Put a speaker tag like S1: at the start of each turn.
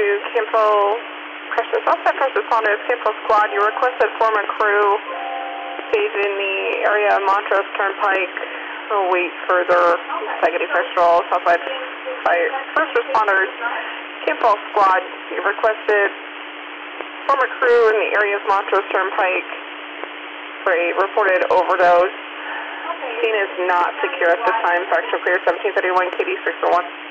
S1: Campo Crescent Southside First Responders, Campo Squad. You requested form a crew staged in the area of Montrose Turnpike. We'll wait further Saginaw Pastoral Southside First Responders, Campo Squad. You requested form a crew in the area of Montrose Turnpike for a reported overdose. Scene is not secure at this time. Factual clear 1731 KD 601.